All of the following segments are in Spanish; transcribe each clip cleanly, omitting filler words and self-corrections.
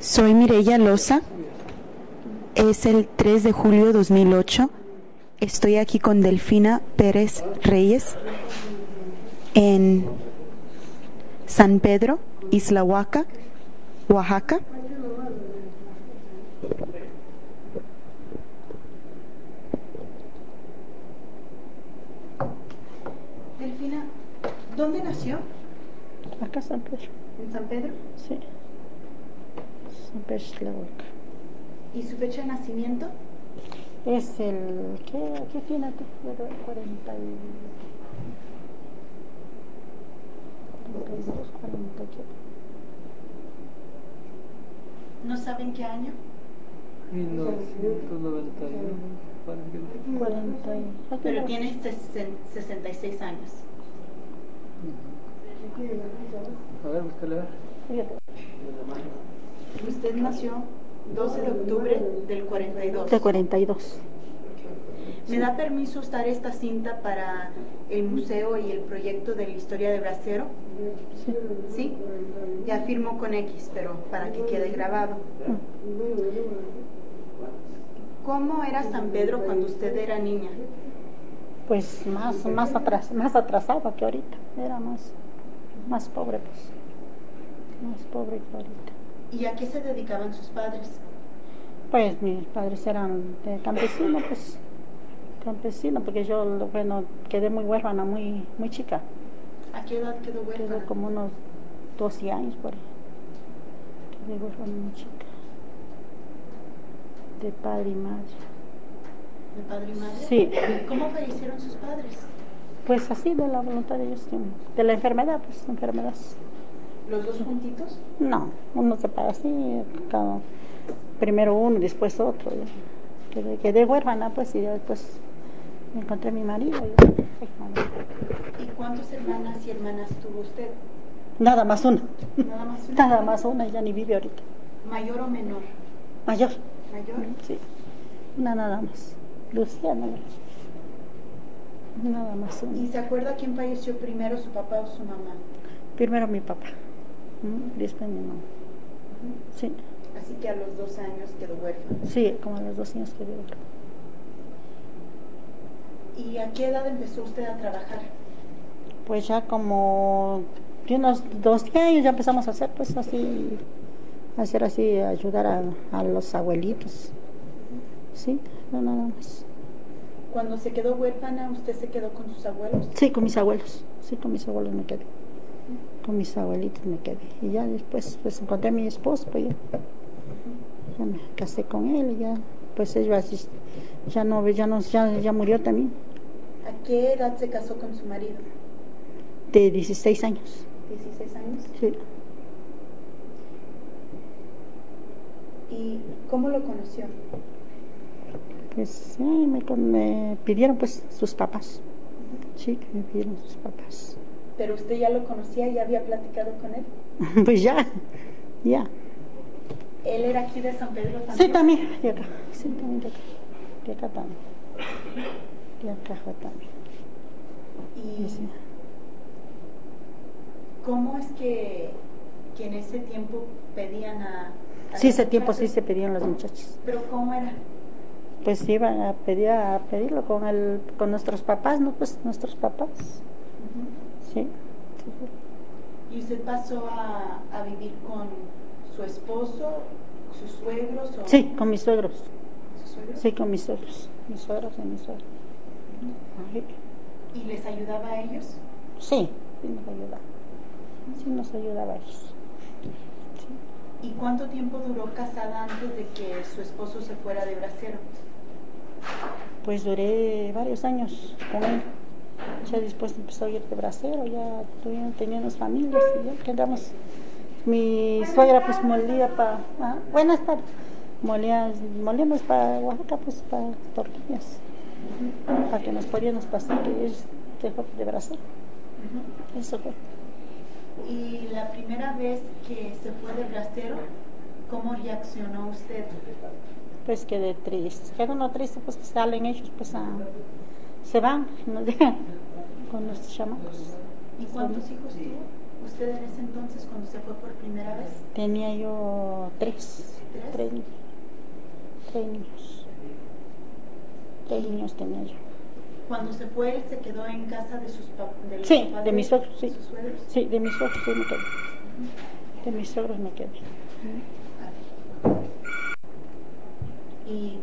Soy Mireya Loza. Es el 3 de julio de 2008. Estoy aquí con Delfina Pérez Reyes en San Pedro, Isla Huaca, Oaxaca. Delfina, ¿dónde nació? Acá San Pedro. ¿En San Pedro? Sí. San Pedro, Isla Huaca. ¿Y su fecha de nacimiento? Es el... ¿Qué tiene aquí? 42, 40. ¿No saben qué año? 1991. 40. Pero tiene 66 años. A ver, búscale a ver. Usted nació 12 de octubre del 42. De 42. ¿Me da permiso usar esta cinta para el museo y el proyecto de la historia de Bracero? Sí. ¿Sí? Ya firmo con X, pero para que quede grabado. ¿Cómo era San Pedro cuando usted era niña? Pues más atrasado que ahorita. Era más pobre, pues. Más pobre que ahorita. ¿Y a qué se dedicaban sus padres? Pues mis padres eran de campesino, pues. Campesino, porque yo, bueno, quedé muy huérfana, muy chica. ¿A qué edad quedó huérfana? Quedé como unos 12 años por ahí. Quedé huérfana muy chica. De padre y madre. ¿De padre y madre? Sí. ¿Cómo fallecieron sus padres? Pues así, de la voluntad de ellos. De la enfermedad, pues, enfermedad. ¿Los dos juntitos? No, uno se para así, primero uno y después otro. Quedé huérfana, pues, y después me encontré a mi marido. ¿Y cuántas hermanas y hermanas tuvo usted? Nada más una. ¿Nada más una? Nada más una, ya ni vive ahorita. ¿Mayor o menor? Mayor. ¿Mayor? Sí. Una nada más. Lucía, nada más una. ¿Y se acuerda quién falleció primero, su papá o su mamá? Primero mi papá, después mi mamá. Sí. Así que a los 2 años quedó huérfana. Sí, como a los 2 años quedé huérfana. ¿Y a qué edad empezó usted a trabajar? Pues ya como de unos 12 años ya empezamos a hacer, pues así, ayudar a los abuelitos. Sí, no nada más. Cuando se quedó huérfana, ¿usted se quedó con sus abuelos? Sí, con mis abuelos. Sí, con mis abuelos me quedé. Con mis abuelitos me quedé. Y ya después pues encontré a mi esposo, pues ya me casé con él y ya, pues ella ya murió también. ¿A qué edad se casó con su marido? De 16 años. ¿16 años? Sí. ¿Y cómo lo conoció? Pues me pidieron pues sus papás. Sí, que me pidieron sus papás. ¿Pero usted ya lo conocía y ya había platicado con él? Pues ya. ¿Él era aquí de San Pedro también? Sí, también, de acá. Sí, también de acá. De acá también. De acá también. ¿Y sí. cómo es que en ese tiempo pedían a Sí, las ese tiempo muchachas? sí se pedían las muchachas. ¿Pero cómo era? Pues iban a pedirlo con nuestros papás, ¿no? Pues nuestros papás. Sí. ¿Y usted pasó a vivir con su esposo, sus suegros? O... Sí, con mis suegros. ¿Sus suegros? Sí, con mis suegros. Mis suegros y mis suegros. ¿Y les ayudaba a ellos? Sí, nos ayudaba. Sí, nos ayudaba a ellos. Sí. ¿Y cuánto tiempo duró casada antes de que su esposo se fuera de Bracero? Pues duré varios años con él. Ya después empezó a ir de Bracero, ya teníamos familias y ya quedamos. Mi suegra pues molía buenas tardes. Molíamos para Oaxaca, pues para tortillas, para que nos podíamos pasar, que ellos dejó de Bracero. Eso fue. Y la primera vez que se fue de Bracero, ¿cómo reaccionó usted? Pues quedé triste. Queda uno triste, pues que salen ellos, pues se van, nos dejan con nuestros chamacos. ¿Y cuántos hijos tuvo? ¿Usted en ese entonces, cuando se fue por primera vez? Tenía yo tres niños. 3 niños tenía yo. Cuando se fue, él se quedó en casa de sus papás. Sí, de mis suegros, sí. ¿Sus suegros? Sí, de mis suegros sí me quedé. De mis suegros me quedé. Y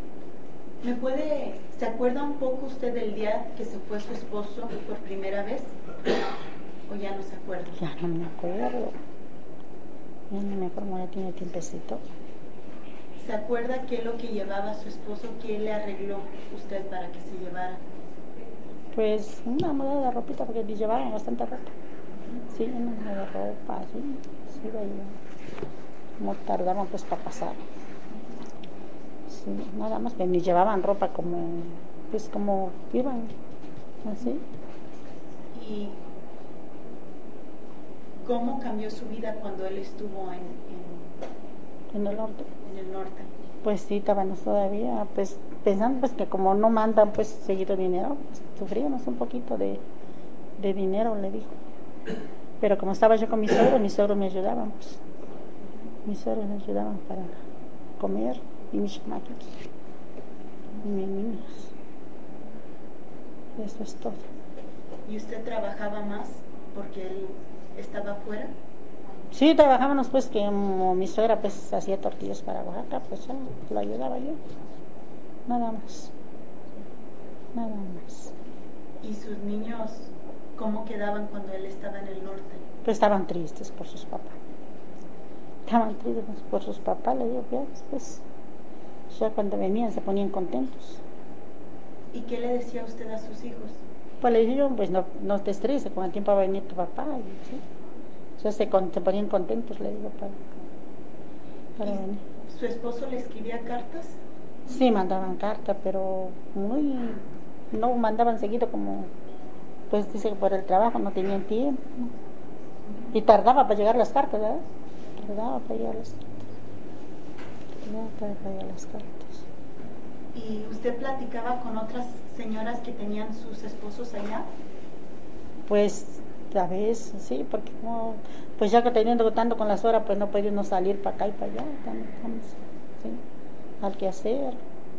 ¿se acuerda un poco usted del día que se fue su esposo por primera vez? ¿O ya no se acuerda? Ya no me acuerdo. Ya no me acuerdo, ya tiene tiempecito. ¿Se acuerda qué es lo que llevaba su esposo? ¿Qué le arregló usted para que se llevara? Pues una muda de ropita, porque le llevaban bastante ropa. Sí, una muda de ropa, sí, iba yo. No tardaban pues para pasar. Sí, nada más que ni llevaban ropa como iban, así. ¿Y cómo cambió su vida cuando él estuvo En el norte? En el norte. Pues sí, estábamos todavía, pues pensando pues que como no mandan pues seguido dinero, pues, sufríamos un poquito de dinero, le dijo. Pero como estaba yo con mis suegros me ayudaban, pues. Mis suegros me ayudaban para comer y mis chamaquitos y mis niños. Eso es todo. ¿Y usted trabajaba más porque él estaba afuera? Sí, trabajábamos pues que como mi suegra pues hacía tortillas para Oaxaca, pues ya lo ayudaba yo. Nada más. ¿Y sus niños cómo quedaban cuando él estaba en el norte? Pues estaban tristes por sus papás. Le digo, ya después, ya cuando venían se ponían contentos. ¿Y qué le decía usted a sus hijos? Pues le dije yo, pues no te estreses, con el tiempo va a venir tu papá. Y, ¿sí? Ya se ponían contentos, le digo, para venir. ¿Su esposo le escribía cartas? Sí, mandaban cartas, pero no mandaban seguido como, pues dice que por el trabajo no tenían tiempo, ¿no? Y tardaba para llegar las cartas, ¿verdad? Tardaba para llegar las cartas. ¿Y usted platicaba con otras señoras que tenían sus esposos allá? Pues a veces, sí, porque como, pues ya que teniendo tanto con las horas, pues no puede uno salir para acá y para allá, estamos, sí, al que hacer.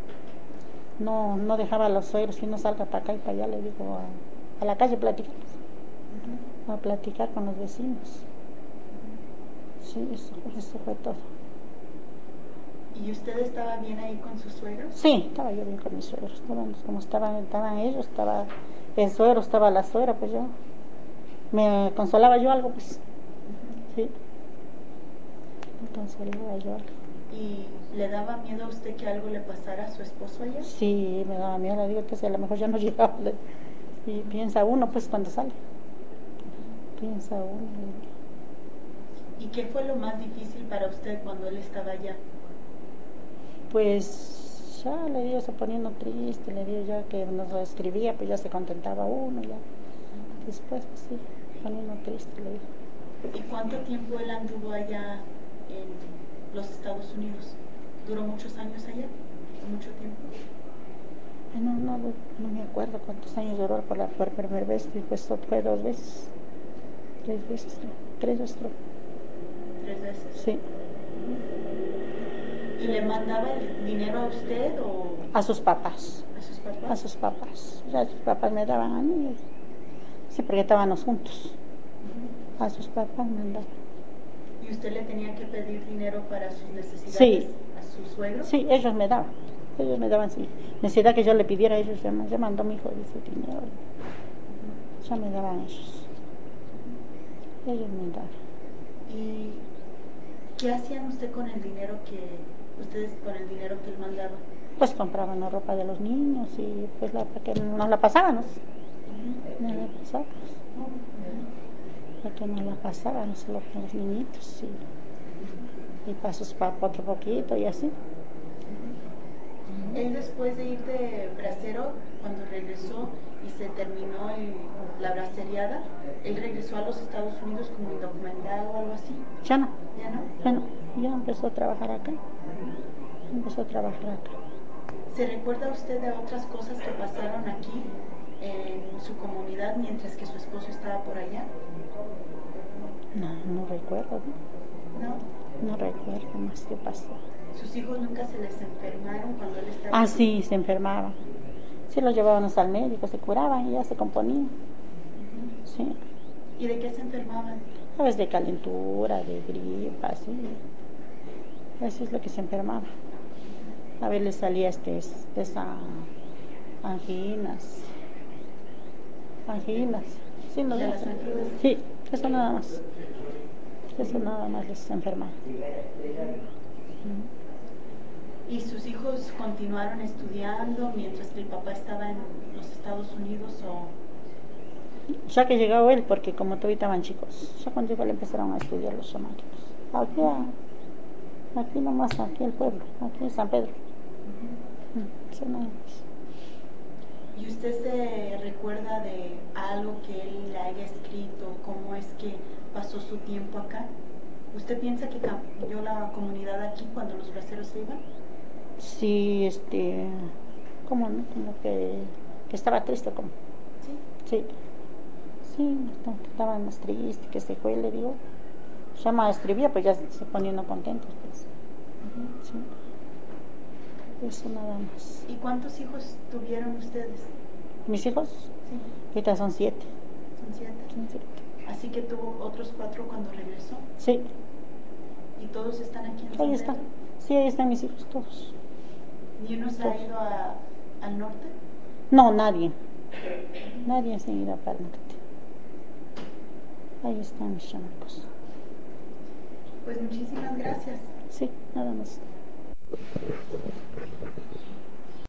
No dejaba a los suegros que no salga para acá y para allá, le digo, a la calle platicamos, a platicar con los vecinos. Sí, eso fue todo. ¿Y usted estaba bien ahí con sus suegros? Sí, estaba yo bien con mis suegros. Como estaban ellos, estaba el suegro, estaba la suegra, pues yo me consolaba yo algo, pues. Sí, me consolaba yo algo. ¿Y le daba miedo a usted que algo le pasara a su esposo allá? Sí, me daba miedo, le digo que a lo mejor ya no llegaba. Y piensa uno, pues, cuando sale. Piensa uno. ¿Y qué fue lo más difícil para usted cuando él estaba allá? Pues ya le digo, se poniendo triste, le digo ya que nos lo escribía, pues ya se contentaba uno, ya. Después, pues, sí, poniendo triste, le digo. ¿Y cuánto tiempo él anduvo allá en los Estados Unidos? ¿Duró muchos años allá? ¿Mucho tiempo? No me acuerdo cuántos años duró por primera vez, pues fue 2 veces. 3 veces, ¿no? 3 veces creo. 3 veces. Sí. ¿Y le mandaba el dinero a usted o...? A sus papás. ¿A sus papás? A sus papás. Ya sus papás me daban a mí. Sí, porque estábamos juntos. A sus papás me mandaban. ¿Y usted le tenía que pedir dinero para sus necesidades? Sí. ¿A su suegro? Sí, ellos me daban. Sí. Necesidad que yo le pidiera a ellos, ya mandó mi hijo dice dinero. Ya me daban ellos. Ellos me daban. ¿Y qué hacían ustedes con el dinero que él mandaba? Pues compraban la ropa de los niños y pues para que nos la pasábamos. Para que nos la pasábamos los niñitos y para sus papás otro poquito y así. Él después de ir de bracero, cuando regresó y se terminó la braceriada, él regresó a los Estados Unidos como indocumentado o algo así. Ya no. ¿Ya no? Ya empezó a trabajar acá. ¿Se recuerda usted de otras cosas que pasaron aquí en su comunidad mientras que su esposo estaba por allá? No recuerdo, ¿No? no recuerdo más qué pasó. ¿Sus hijos nunca se les enfermaron cuando él estaba? Ah, sí, se enfermaban. Sí, los llevábamos al médico, se curaban y ya se componían. Sí. ¿Y de qué se enfermaban? A veces de calentura, de gripa, sí. Eso es lo que se enfermaba. A veces les salía esa anginas. Anginas. Sí, no, ¿De las anginas? sí, eso nada más. Eso nada más les enfermaba. ¿Y sus hijos continuaron estudiando mientras que el papá estaba en los Estados Unidos o...? Ya que llegó él, porque como todavía estaban chicos, ya cuando llegó él empezaron a estudiar los chamaquitos. Aquí nomás, aquí el pueblo, aquí en San Pedro. Eso nada más. ¿Y usted se recuerda de algo que él le haya escrito? ¿Cómo es que pasó su tiempo acá? ¿Usted piensa que cambió la comunidad aquí cuando los braceros se iban? Sí, ¿cómo no? Como que estaba triste, como. Sí. Sí, estaba más triste, que se fue, le digo. Ya más escribía, pues ya se poniendo contentos, pues. Sí. Eso nada más. ¿Y cuántos hijos tuvieron ustedes? ¿Mis hijos? Sí. Ahorita son 7. Son 7. Son 7. Así que tuvo otros 4 cuando regresó. Sí. ¿Y todos están aquí en San Ahí Pedro? están. Sí, ahí están mis hijos todos. ¿Ni uno se ha ido al norte? No, nadie. Nadie se ha ido para el norte. Ahí están mis chamacos. Pues muchísimas gracias. Sí, nada más.